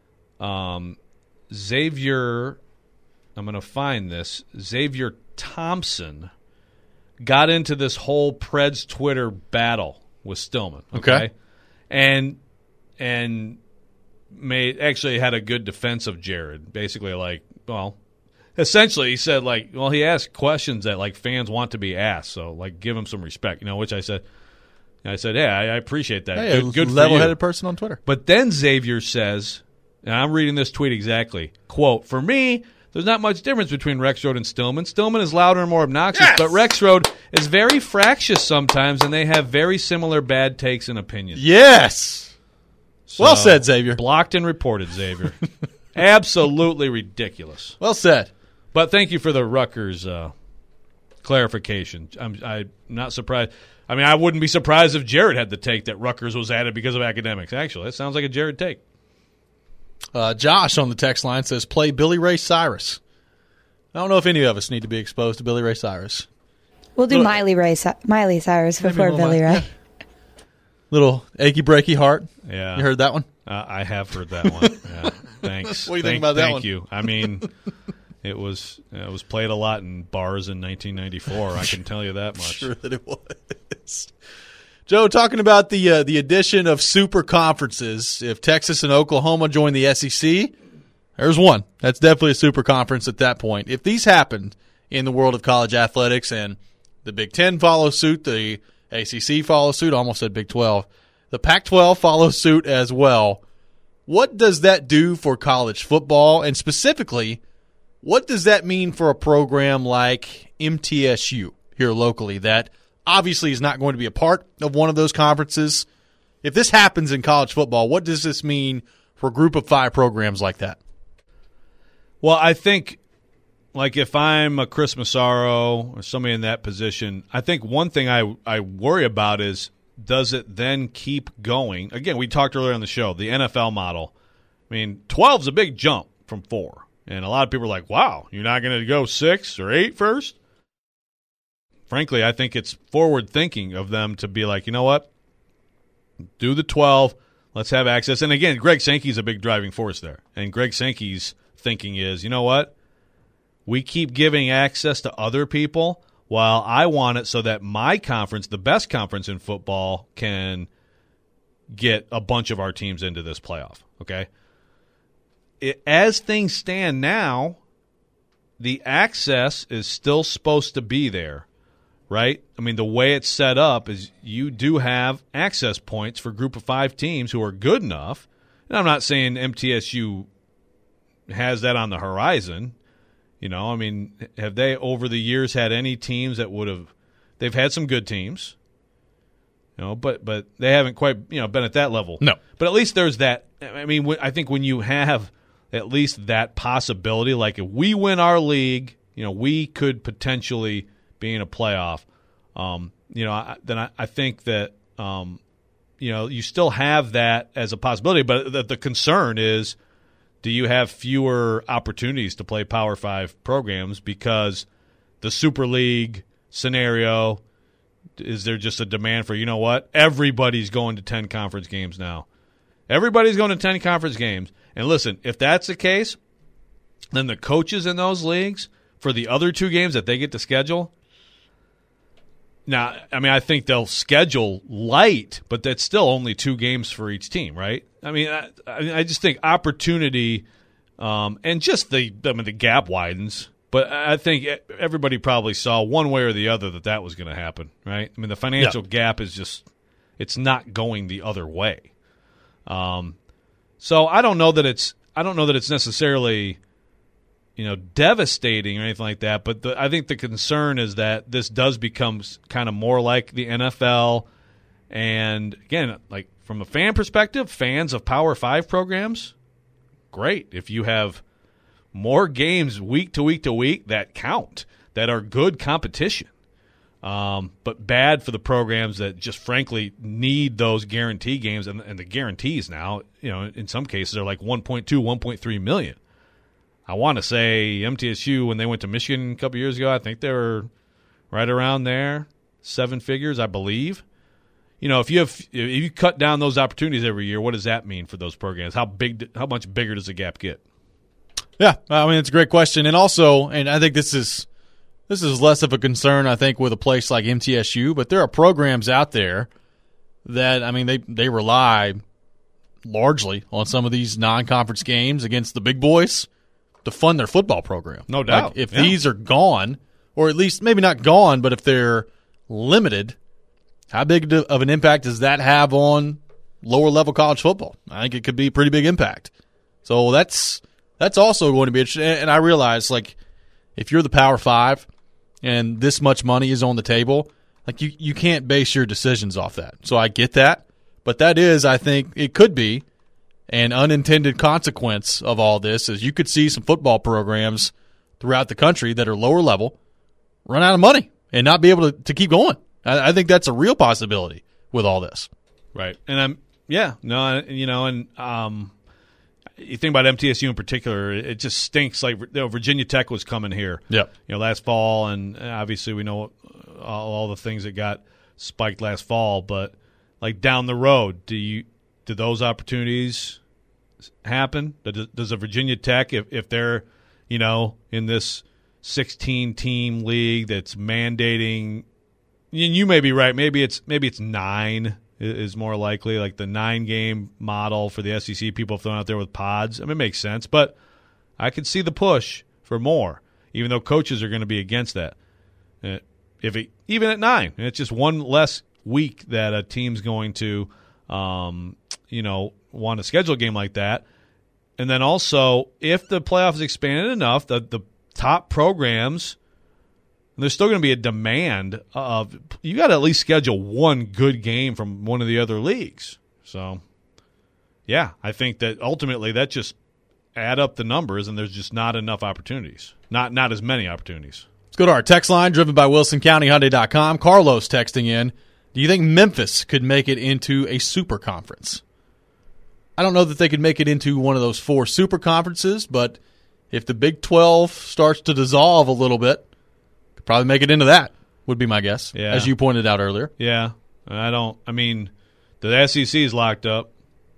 [SPEAKER 2] um, Xavier... I'm going to find this. Xavier Thompson got into this whole Preds Twitter battle with Stillman. Okay,
[SPEAKER 1] okay.
[SPEAKER 2] and and made actually had a good defense of Jared. Basically, like, well, essentially, he said like, well, he asked questions that like fans want to be asked. So like, give him some respect, you know. Which I said, I said, yeah, I, I appreciate that.
[SPEAKER 1] Hey,
[SPEAKER 2] good, good
[SPEAKER 1] level-headed person on Twitter.
[SPEAKER 2] But then Xavier says, and I'm reading this tweet exactly. Quote, for me, there's not much difference between Rexroad and Stillman. Stillman is louder and more obnoxious,
[SPEAKER 1] yes!
[SPEAKER 2] but Rexroad is very fractious sometimes, and they have very similar bad takes and opinions.
[SPEAKER 1] Yes.
[SPEAKER 2] So,
[SPEAKER 1] well said, Xavier.
[SPEAKER 2] Blocked and reported, Xavier. Absolutely ridiculous.
[SPEAKER 1] Well said.
[SPEAKER 2] But thank you for the Rutgers uh, clarification. I'm, I'm not surprised. I mean, I wouldn't be surprised if Jared had the take that Rutgers was added because of academics. Actually, that sounds like a Jared take.
[SPEAKER 1] Uh, Josh on the text line says, play Billy Ray Cyrus. I don't know if any of us need to be exposed to Billy Ray Cyrus.
[SPEAKER 3] We'll do
[SPEAKER 1] little,
[SPEAKER 3] Miley Ray, Miley Cyrus before Billy Ray.
[SPEAKER 1] Yeah. Little achy breaky heart.
[SPEAKER 2] Yeah.
[SPEAKER 1] You heard that one?
[SPEAKER 2] Uh, I have heard that one. Yeah. Thanks.
[SPEAKER 1] What do you
[SPEAKER 2] thank,
[SPEAKER 1] think about that
[SPEAKER 2] thank
[SPEAKER 1] one?
[SPEAKER 2] Thank you. I mean, it was it was played a lot in bars in nineteen ninety-four. I can tell you that much.
[SPEAKER 1] Sure that it was. Joe, talking about the uh, the addition of super conferences. If Texas and Oklahoma join the S E C, there's one. That's definitely a super conference at that point. If these happened in the world of college athletics and the Big Ten follows suit, the A C C follows suit, almost said Big twelve, the Pac twelve follows suit as well, what does that do for college football? And specifically, what does that mean for a program like M T S U here locally that obviously is not going to be a part of one of those conferences? If this happens in college football, what does this mean for a group of five programs like that?
[SPEAKER 2] Well, I think, like, if I'm a Chris Massaro or somebody in that position, I think one thing I, I worry about is, does it then keep going? Again, we talked earlier on the show, the N F L model. I mean, twelve is a big jump from four. And a lot of people are like, wow, you're not going to go six or eight first? Frankly, I think it's forward-thinking of them to be like, you know what? Do the twelve. Let's have access. And, again, Greg Sankey's a big driving force there. And Greg Sankey's thinking is, you know what? We keep giving access to other people while I want it so that my conference, the best conference in football, can get a bunch of our teams into this playoff, okay? it, as things stand now, the access is still supposed to be there, right? I mean, the way it's set up is you do have access points for group of five teams who are good enough. And I'm not saying M T S U has that on the horizon. You know, I mean, have they over the years had any teams that would have – they've had some good teams, you know, but but they haven't quite, you know, been at that level.
[SPEAKER 1] No.
[SPEAKER 2] But at least there's that – I mean, I think when you have at least that possibility, like if we win our league, you know, we could potentially be in a playoff. Um, you know, I, then I, I think that, um, you know, you still have that as a possibility, but the, the concern is – do you have fewer opportunities to play Power Five programs because the Super League scenario, is there just a demand for, you know what, everybody's going to ten conference games now. Everybody's going to ten conference games. And listen, if that's the case, then the coaches in those leagues for the other two games that they get to schedule, now, I mean, I think they'll schedule light, but that's still only two games for each team, right? I mean, I, I just think opportunity um, and just the I mean, the gap widens. But I think everybody probably saw one way or the other that that was going to happen, right? I mean, the financial yeah. gap is just it's not going the other way. Um, so I don't know that it's I don't know that it's necessarily you know devastating or anything like that. But the, I think the concern is that this does become kind of more like the N F L, and again, like. From a fan perspective, fans of Power Five programs, great. If you have more games week to week to week that count, that are good competition, um, but bad for the programs that just frankly need those guarantee games. And, and the guarantees now, you know, in some cases are like one point two, one point three million. I want to say M T S U, when they went to Michigan a couple years ago, I think they were right around there, seven figures, I believe. You know, if you have if you cut down those opportunities every year, what does that mean for those programs? How big, how much bigger does the gap get?
[SPEAKER 1] Yeah, I mean it's a great question, and also, and I think this is this is less of a concern, I think, with a place like M T S U, but there are programs out there that I mean they they rely largely on some of these non-conference games against the big boys to fund their football program.
[SPEAKER 2] No doubt.
[SPEAKER 1] Like if
[SPEAKER 2] yeah.
[SPEAKER 1] these are gone, or at least maybe not gone, but if they're limited. How big of an impact does that have on lower-level college football? I think it could be a pretty big impact. So that's that's also going to be interesting. And I realize, like, if you're the Power Five and this much money is on the table, like you, you can't base your decisions off that. So I get that. But that is, I think, it could be an unintended consequence of all this is you could see some football programs throughout the country that are lower level run out of money and not be able to, to keep going. I think that's a real possibility with all this.
[SPEAKER 2] Right. And I'm, yeah, no, you know, and um, you think about M T S U in particular, it just stinks. Like, you know, Virginia Tech was coming here,
[SPEAKER 1] yep.
[SPEAKER 2] you know, last fall, and obviously we know all, all the things that got spiked last fall. But like down the road, do you do those opportunities happen? Does, does a Virginia Tech, if if they're, you know, in this sixteen team league that's mandating. And you may be right. Maybe it's maybe it's nine is more likely, like the nine-game model for the S E C. People have thrown out there with pods. I mean, it makes sense, but I could see the push for more, even though coaches are going to be against that. If it, even at nine, and it's just one less week that a team's going to, um, you know, want to schedule a game like that. And then also, if the playoff is expanded enough, the the top programs. There's still going to be a demand of you got to at least schedule one good game from one of the other leagues. So, yeah, I think that ultimately that just add up the numbers, and there's just not enough opportunities, not not as many opportunities.
[SPEAKER 1] Let's go to our text line, driven by Wilson County Hyundai dot com. Carlos texting in, do you think Memphis could make it into a super conference? I don't know that they could make it into one of those four super conferences, but if the Big twelve starts to dissolve a little bit, probably make it into that, would be my guess,
[SPEAKER 2] yeah.
[SPEAKER 1] as you pointed out earlier.
[SPEAKER 2] Yeah. I don't – I mean, the S E C is locked up,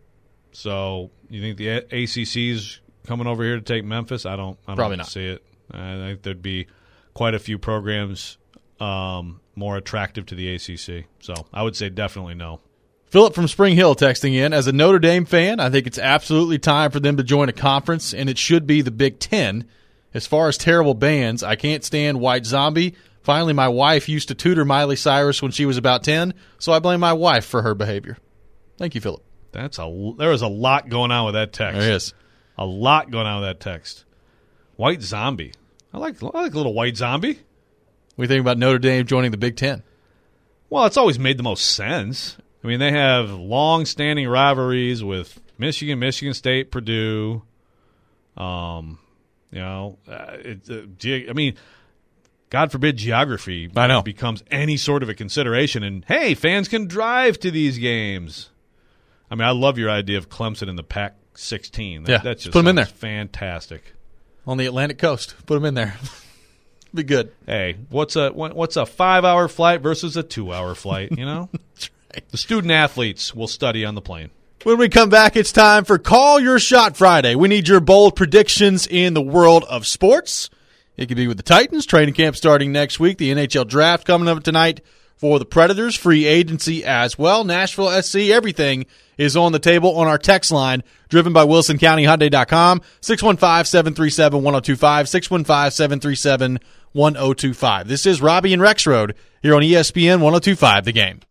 [SPEAKER 2] so you think the A C C is coming over here to take Memphis? I don't, I don't
[SPEAKER 1] probably not.
[SPEAKER 2] see it. I think there'd be quite a few programs um, more attractive to the A C C. So I would say definitely no.
[SPEAKER 1] Philip from Spring Hill texting in, as a Notre Dame fan, I think it's absolutely time for them to join a conference, and it should be the Big Ten. As far as terrible bands, I can't stand White Zombie. Finally, my wife used to tutor Miley Cyrus when she was about ten, so I blame my wife for her behavior. Thank you, Philip.
[SPEAKER 2] That's a there is a lot going on with that text.
[SPEAKER 1] There is.
[SPEAKER 2] A lot going on with that text. White Zombie. I like I like a little White Zombie.
[SPEAKER 1] What do you think about Notre Dame joining the Big Ten?
[SPEAKER 2] Well, it's always made the most sense. I mean, they have long-standing rivalries with Michigan, Michigan State, Purdue. Um, you know, uh, it, uh, ge- I mean, God forbid geography
[SPEAKER 1] I know.
[SPEAKER 2] becomes any sort of a consideration. And, hey, fans can drive to these games. I mean, I love your idea of Clemson in the Pac sixteen. That,
[SPEAKER 1] Yeah,
[SPEAKER 2] that just
[SPEAKER 1] put 'em in there.
[SPEAKER 2] Fantastic.
[SPEAKER 1] On the Atlantic coast. Put them in there. Be good.
[SPEAKER 2] Hey, what's a what's a five-hour flight versus a two-hour flight, you know?
[SPEAKER 1] That's right.
[SPEAKER 2] The student-athletes will study on the plane.
[SPEAKER 1] When we come back, it's time for Call Your Shot Friday. We need your bold predictions in the world of sports. It could be with the Titans. Training camp starting next week. The N H L draft coming up tonight for the Predators. Free agency as well. Nashville S C. Everything is on the table on our text line, driven by Wilson County Hyundai dot com. six one five, seven three seven, one zero two five. six one five, seven three seven, one zero two five. This is Robbie and Rex Road here on E S P N one oh two five The Game.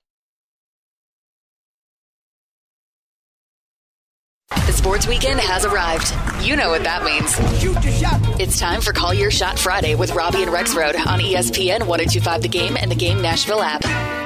[SPEAKER 4] The sports weekend has arrived. You know what that means. It's time for Call Your Shot Friday with Robbie and Rexroad on E S P N one oh two five The Game and the Game Nashville app.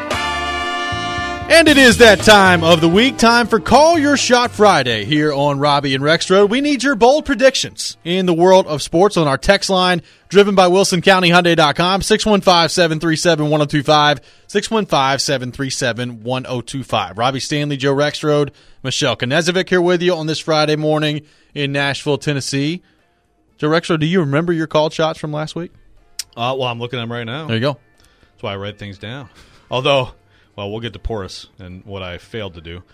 [SPEAKER 1] And it is that time of the week, time for Call Your Shot Friday here on Robbie and Rexroad. We need your bold predictions in the world of sports on our text line, driven by Wilson County Hyundai dot com, six one five, seven three seven, one zero two five, six one five, seven three seven, one zero two five. Robbie Stanley, Joe Rexroad, Michelle Knezovic here with you on this Friday morning in Nashville, Tennessee. Joe Rexroad, do you remember your called shots from last week?
[SPEAKER 2] Uh, well, I'm looking at them right now.
[SPEAKER 1] There you go.
[SPEAKER 2] That's why I write things down. Although, well, we'll get to Porus and what I failed to do.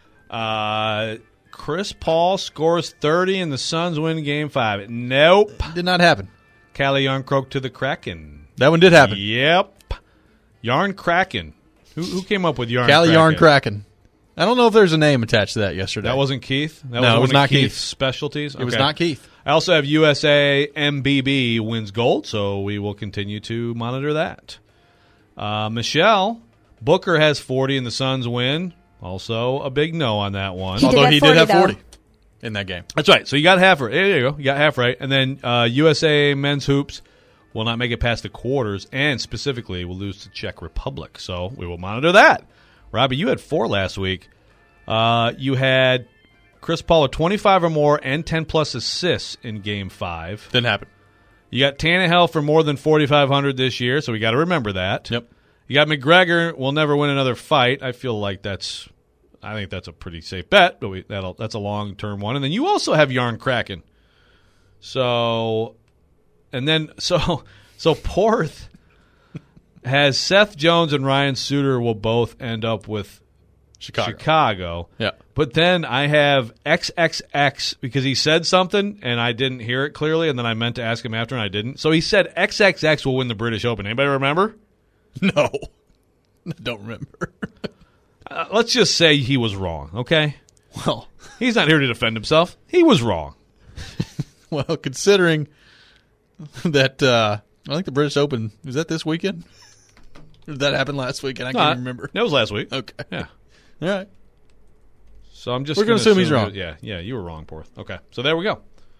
[SPEAKER 2] Uh, Chris Paul scores thirty and the Suns win Game five. Nope.
[SPEAKER 1] Did not happen.
[SPEAKER 2] Calle Yarncroke to the Kraken.
[SPEAKER 1] That one did happen.
[SPEAKER 2] Yep. Yarn Kraken. Who, who came up with Yarn
[SPEAKER 1] Cali
[SPEAKER 2] Kraken?
[SPEAKER 1] Yarn Kraken. I don't know if there's a name attached to that yesterday.
[SPEAKER 2] That wasn't Keith? That
[SPEAKER 1] No,
[SPEAKER 2] was
[SPEAKER 1] it was
[SPEAKER 2] one of
[SPEAKER 1] not
[SPEAKER 2] Keith's
[SPEAKER 1] Keith.
[SPEAKER 2] specialties?
[SPEAKER 1] It was
[SPEAKER 2] Okay.
[SPEAKER 1] not Keith.
[SPEAKER 2] I also have U S A M B B wins gold, so we will continue to monitor that. Uh, Michelle, Booker has forty and the Suns win. Also a big no on that one.
[SPEAKER 3] He did
[SPEAKER 1] Although
[SPEAKER 3] have
[SPEAKER 1] he
[SPEAKER 3] forty,
[SPEAKER 1] did have
[SPEAKER 3] though.
[SPEAKER 1] forty in that game.
[SPEAKER 2] That's right. So you got half right. There you go. You got half right. And then uh, U S A men's hoops will not make it past the quarters, and specifically will lose to Czech Republic. So we will monitor that. Robbie, you had four last week. Uh, you had Chris Paul with twenty-five or more and ten-plus assists in Game five.
[SPEAKER 1] Didn't happen.
[SPEAKER 2] You got Tannehill for more than forty-five hundred this year, so we got to remember that.
[SPEAKER 1] Yep.
[SPEAKER 2] You got McGregor will never win another fight. I feel like that's, I think that's a pretty safe bet, but we, that'll that's a long term one. And then you also have Yarn Kraken. So, and then so so Porth has Seth Jones and Ryan Suter will both end up with
[SPEAKER 1] Chicago.
[SPEAKER 2] Chicago.
[SPEAKER 1] Yeah.
[SPEAKER 2] But then I have X X X because he said something and I didn't hear it clearly, and then I meant to ask him after and I didn't. So he said X X X will win the British Open. Anybody remember?
[SPEAKER 1] No. I don't remember.
[SPEAKER 2] Uh, let's just say he was wrong, okay?
[SPEAKER 1] Well,
[SPEAKER 2] He's not here to defend himself. He was wrong.
[SPEAKER 1] well, considering that uh, I think the British Open, is that this weekend? Or did that happen last weekend? I
[SPEAKER 2] No,
[SPEAKER 1] can't even remember.
[SPEAKER 2] That was last week.
[SPEAKER 1] Okay.
[SPEAKER 2] Yeah.
[SPEAKER 1] All right.
[SPEAKER 2] So I'm just
[SPEAKER 1] We're gonna
[SPEAKER 2] gonna
[SPEAKER 1] assume he's wrong.
[SPEAKER 2] Yeah, yeah, you were wrong, Porth. Okay. So there we go.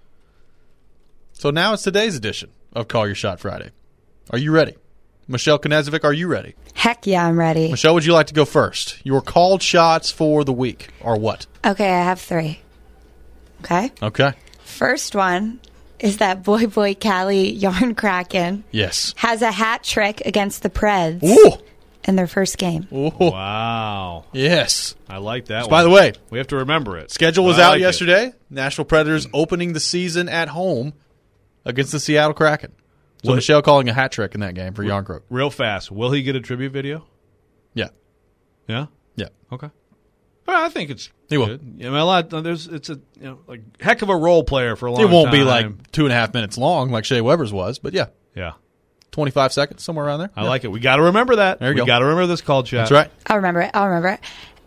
[SPEAKER 1] So now it's today's edition of Call Your Shot Friday. Are you ready? Michelle Knezovic, are you ready?
[SPEAKER 3] Heck yeah, I'm ready.
[SPEAKER 1] Michelle, would you like to go first? Your called shots for the week are what?
[SPEAKER 3] Okay, I have three. Okay.
[SPEAKER 1] Okay.
[SPEAKER 3] First one is that boy boy Callie Yarn Kraken
[SPEAKER 1] Yes.
[SPEAKER 3] has a hat trick against the Preds
[SPEAKER 1] Ooh.
[SPEAKER 3] in their first game.
[SPEAKER 1] Ooh.
[SPEAKER 2] Wow.
[SPEAKER 1] Yes.
[SPEAKER 2] I like that one.
[SPEAKER 1] By the way,
[SPEAKER 2] we have to remember it.
[SPEAKER 1] schedule
[SPEAKER 2] But
[SPEAKER 1] was
[SPEAKER 2] I
[SPEAKER 1] out
[SPEAKER 2] like it.
[SPEAKER 1] yesterday. Nashville Predators opening the season at home against the Seattle Kraken. So
[SPEAKER 2] What-
[SPEAKER 1] Michelle calling a hat trick in that game for Yarncroke.
[SPEAKER 2] Real fast. Will he get a tribute video?
[SPEAKER 1] Yeah.
[SPEAKER 2] Yeah?
[SPEAKER 1] Yeah.
[SPEAKER 2] Okay. Well, I think it's
[SPEAKER 1] He will.
[SPEAKER 2] good. Yeah, I mean, a lot. There's it's a you know like heck of a role player for a long
[SPEAKER 1] It
[SPEAKER 2] time.
[SPEAKER 1] won't be like two and a half minutes long like Shea Weber's was, but yeah,
[SPEAKER 2] yeah.
[SPEAKER 1] twenty-five seconds, somewhere around there.
[SPEAKER 2] I
[SPEAKER 1] Yeah.
[SPEAKER 2] like it. We got to remember that.
[SPEAKER 1] There you
[SPEAKER 2] we
[SPEAKER 1] go.
[SPEAKER 2] got to remember this called shot.
[SPEAKER 1] That's right.
[SPEAKER 3] I'll remember it. I'll remember it.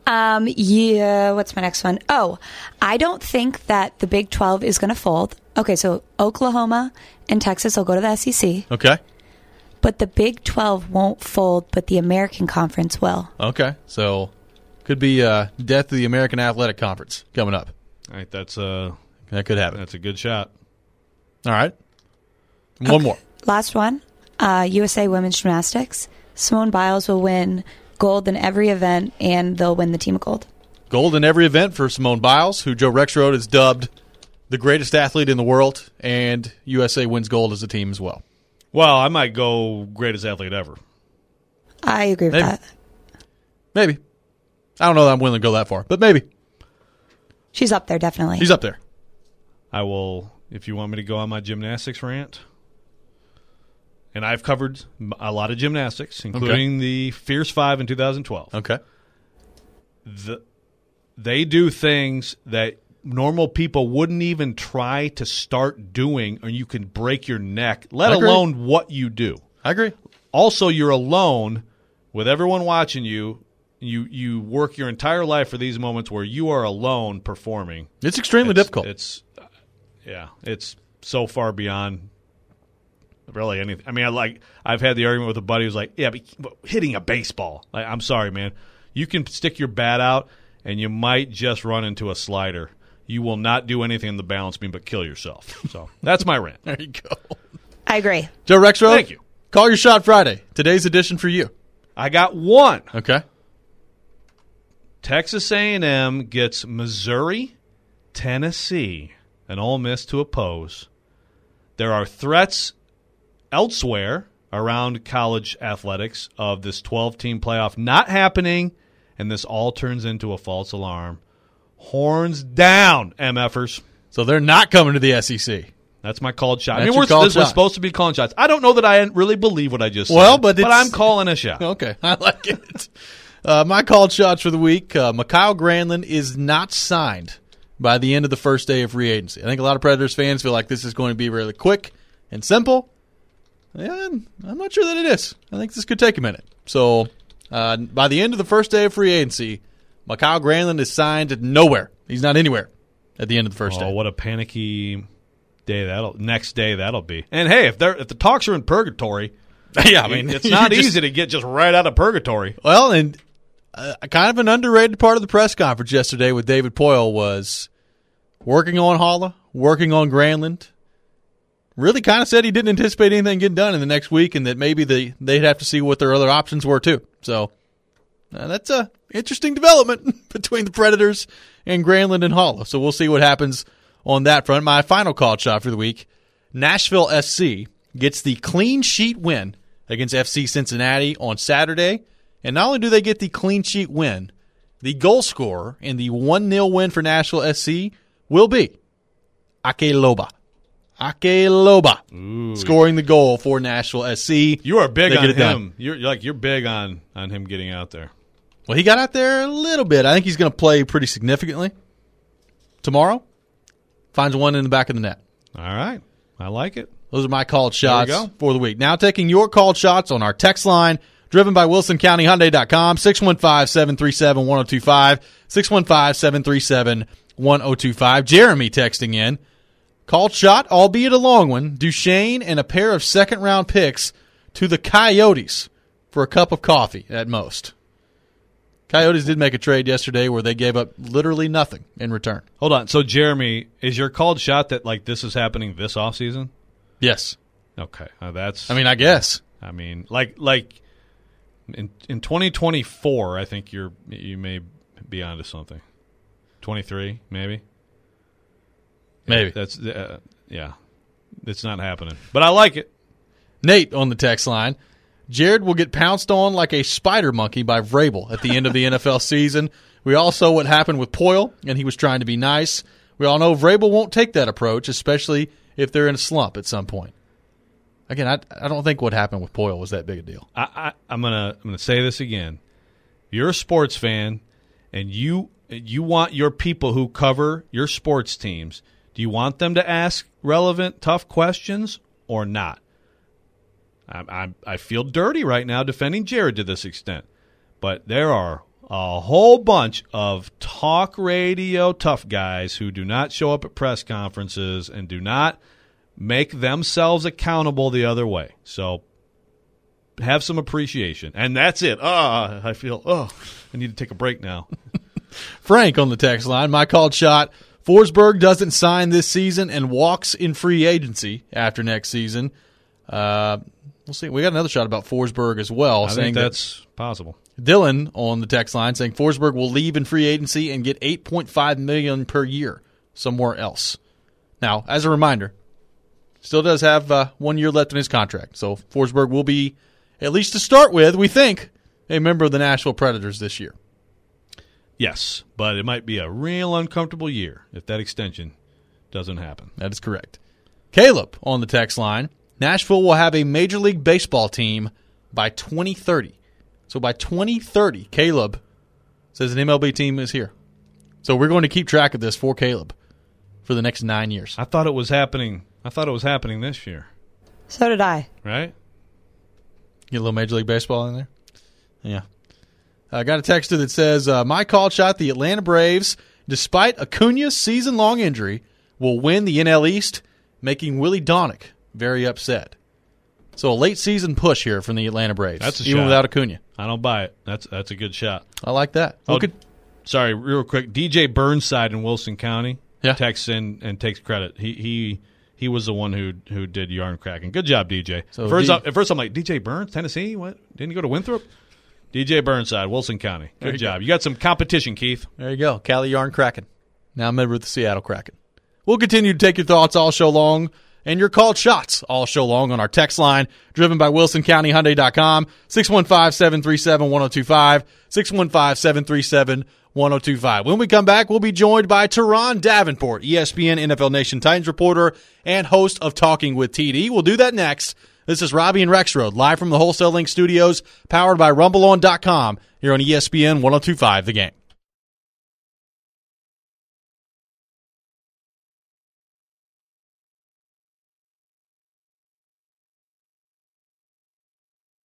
[SPEAKER 3] Um, yeah, what's my next one? Oh, I don't think that the Big twelve is going to fold. Okay, so Oklahoma and Texas will go to the S E C.
[SPEAKER 1] Okay.
[SPEAKER 3] But the Big twelve won't fold, but the American Conference will.
[SPEAKER 1] Okay. So could be uh, death of the American Athletic Conference coming up.
[SPEAKER 2] All right, that's a
[SPEAKER 1] That could happen.
[SPEAKER 2] that's a good shot.
[SPEAKER 1] All right. One
[SPEAKER 3] Okay.
[SPEAKER 1] more.
[SPEAKER 3] Last one. Uh, U S A Women's Gymnastics. Simone Biles will win gold in every event, and they'll win the team of gold.
[SPEAKER 1] Gold in every event for Simone Biles, who Joe Rexrode has dubbed the greatest athlete in the world, and U S A wins gold as a team as well.
[SPEAKER 2] Well, I might go greatest athlete ever.
[SPEAKER 3] I agree with
[SPEAKER 1] Maybe.
[SPEAKER 3] that.
[SPEAKER 1] Maybe. I don't know that I'm willing to go that far, but maybe.
[SPEAKER 3] She's up there, definitely.
[SPEAKER 1] He's up there.
[SPEAKER 2] I will, if you want me to go on my gymnastics rant. And I've covered a lot of gymnastics, including
[SPEAKER 1] Okay.
[SPEAKER 2] the Fierce Five in two thousand twelve.
[SPEAKER 1] Okay.
[SPEAKER 2] The, they do things that normal people wouldn't even try to start doing, or you can break your neck, let
[SPEAKER 1] I agree.
[SPEAKER 2] alone what you do.
[SPEAKER 1] I agree.
[SPEAKER 2] Also, you're alone with everyone watching you. You you work your entire life for these moments where you are alone performing.
[SPEAKER 1] It's extremely
[SPEAKER 2] It's-
[SPEAKER 1] difficult.
[SPEAKER 2] It's uh, yeah, it's so far beyond really anything. I mean, I like I've had the argument with a buddy who's like, yeah, but hitting a baseball. Like, I'm sorry, man. You can stick your bat out, and you might just run into a slider. You will not do anything in the balance beam but kill yourself. So that's my rant.
[SPEAKER 1] There you go.
[SPEAKER 3] I agree.
[SPEAKER 1] Joe Rexrode.
[SPEAKER 2] Thank you.
[SPEAKER 1] Call your shot Friday. Today's edition for you.
[SPEAKER 2] I got one.
[SPEAKER 1] Okay.
[SPEAKER 2] Texas A and M gets Missouri, Tennessee, and Ole Miss to oppose. There are threats elsewhere around college athletics of this twelve-team playoff not happening, and this all turns into a false alarm. Horns down, MFers.
[SPEAKER 1] So they're not coming to the S E C.
[SPEAKER 2] That's my called shot.
[SPEAKER 1] That's
[SPEAKER 2] I mean,
[SPEAKER 1] your
[SPEAKER 2] we're,
[SPEAKER 1] called
[SPEAKER 2] this was
[SPEAKER 1] shot.
[SPEAKER 2] supposed to be calling shots. I don't know that I really believe what I just
[SPEAKER 1] Well,
[SPEAKER 2] said,
[SPEAKER 1] but
[SPEAKER 2] but
[SPEAKER 1] it's-
[SPEAKER 2] I'm calling a shot.
[SPEAKER 1] Okay. I like it. Uh, my called shots for the week. Uh, Mikhail Granlund is not signed by the end of the first day of free agency. I think a lot of Predators fans feel like this is going to be really quick and simple. Yeah, I'm not sure that it is. I think this could take a minute. So uh, by the end of the first day of free agency, Mikhail Granlund is signed nowhere. He's not anywhere at the end of the first
[SPEAKER 2] Oh,
[SPEAKER 1] day.
[SPEAKER 2] what a panicky day that'll next day that'll be. And hey, if they're if the talks are in purgatory,
[SPEAKER 1] Yeah, I mean,
[SPEAKER 2] it's not
[SPEAKER 1] you just-
[SPEAKER 2] easy to get just right out of purgatory.
[SPEAKER 1] Well, and uh, kind of an underrated part of the press conference yesterday with David Poyle was working on Holla, working on Granlund. Really kind of said he didn't anticipate anything getting done in the next week, and that maybe they, they'd have to see what their other options were too. So uh, that's a interesting development between the Predators and Granlund and Holla. So we'll see what happens on that front. My final call shot for the week: Nashville S C gets the clean sheet win against F C Cincinnati on Saturday. And not only do they get the clean sheet win, the goal scorer in the one nil win for Nashville S C will be Ake Loba. Ake Loba scoring the goal for Nashville S C.
[SPEAKER 2] You are big
[SPEAKER 1] They
[SPEAKER 2] on
[SPEAKER 1] get it done.
[SPEAKER 2] him. You're you're like you're big on on him getting out there.
[SPEAKER 1] Well, he got out there a little bit. I think he's going to play pretty significantly tomorrow. Finds one in the back of the net.
[SPEAKER 2] All right, I like it.
[SPEAKER 1] Those are my called shots
[SPEAKER 2] There we go.
[SPEAKER 1] for the week. Now taking your called shots on our text line, driven by Wilson County Hyundai dot com, six one five, seven three seven, one oh two five, six one five, seven three seven, one oh two five. Jeremy texting in. Called shot, albeit a long one, Duchesne and a pair of second-round picks to the Coyotes for a cup of coffee at most. Coyotes did make a trade yesterday where they gave up literally nothing in return.
[SPEAKER 2] Hold on. So Jeremy, is your called shot that like this is happening this offseason?
[SPEAKER 1] Yes.
[SPEAKER 2] Okay, uh, that's.
[SPEAKER 1] I mean, I guess.
[SPEAKER 2] I mean, like like in in twenty twenty-four, I think you're you may be onto something. twenty-three, maybe.
[SPEAKER 1] Maybe.
[SPEAKER 2] That's uh, yeah. It's not happening, but I like it.
[SPEAKER 1] Nate on the text line. Jared will get pounced on like a spider monkey by Vrabel at the end of the N F L season. We all saw what happened with Poyle, and he was trying to be nice. We all know Vrabel won't take that approach, especially if they're in a slump at some point. Again, I, I don't think what happened with Poyle was that big a deal.
[SPEAKER 2] I, I, I'm gonna I'm gonna say this again. You're a sports fan, and you you want your people who cover your sports teams. Do you want them to ask relevant, tough questions or not? I, I I feel dirty right now defending Jared to this extent, but there are a whole bunch of talk radio tough guys who do not show up at press conferences and do not make themselves accountable the other way. So have some appreciation. And that's it. Ah, I feel, oh, I need to take a break now.
[SPEAKER 1] Frank on the text line, my called shot. Forsberg doesn't sign this season and walks in free agency after next season. Uh, we'll see. We got another shot about Forsberg as well.
[SPEAKER 2] I
[SPEAKER 1] saying
[SPEAKER 2] think that's
[SPEAKER 1] that
[SPEAKER 2] possible.
[SPEAKER 1] Dylan on the text line saying Forsberg will leave in free agency and get eight point five million dollars per year somewhere else. Now, as a reminder, still does have uh, one year left in his contract. So Forsberg will be, at least to start with, we think, a member of the Nashville Predators this year.
[SPEAKER 2] Yes, but it might be a real uncomfortable year if that extension doesn't happen.
[SPEAKER 1] That is correct. Caleb on the text line, Nashville will have a Major League Baseball team by twenty thirty. So by twenty thirty, Caleb says an M L B team is here. So we're going to keep track of this for Caleb for the next nine years.
[SPEAKER 2] I thought it was happening. I thought it was happening this year.
[SPEAKER 3] So did I.
[SPEAKER 2] Right?
[SPEAKER 1] Get a little Major League Baseball in there? Yeah. I got a texter that says, uh, my call shot, the Atlanta Braves, despite Acuna's season-long injury, will win the N L East, making Willie Donick very upset. So a late-season push here from the Atlanta Braves,
[SPEAKER 2] That's a
[SPEAKER 1] even
[SPEAKER 2] shot.
[SPEAKER 1] without Acuna.
[SPEAKER 2] I don't buy it. That's that's a good shot.
[SPEAKER 1] I like that.
[SPEAKER 2] Oh,
[SPEAKER 1] Look at,
[SPEAKER 2] sorry, real quick. D J Burnside in Wilson County
[SPEAKER 1] Yeah.
[SPEAKER 2] texts in and takes credit. He he he was the one who who did yarn cracking. Good job, D J.
[SPEAKER 1] So
[SPEAKER 2] first,
[SPEAKER 1] D-
[SPEAKER 2] I, at first I'm like, D J Burns, Tennessee? What? Didn't he go to Winthrop? D J Burnside, Wilson County. Good
[SPEAKER 1] you
[SPEAKER 2] job.
[SPEAKER 1] go.
[SPEAKER 2] You got some competition, Keith.
[SPEAKER 1] there you go, Cali Yarn Kraken. Now a member of the Seattle Kraken. We'll continue to take your thoughts all show long and your called shots all show long on our text line, driven by Wilson County Hyundai dot com, six one five, seven three seven, one oh two five, six one five, seven three seven, one oh two five. When we come back, we'll be joined by Teron Davenport, E S P N N F L Nation Titans reporter and host of Talking with T D. We'll do that next. This is Robbie and Rexroad, live from the Wholesale Link Studios, powered by rumble on dot com, here on E S P N one oh two five The Game.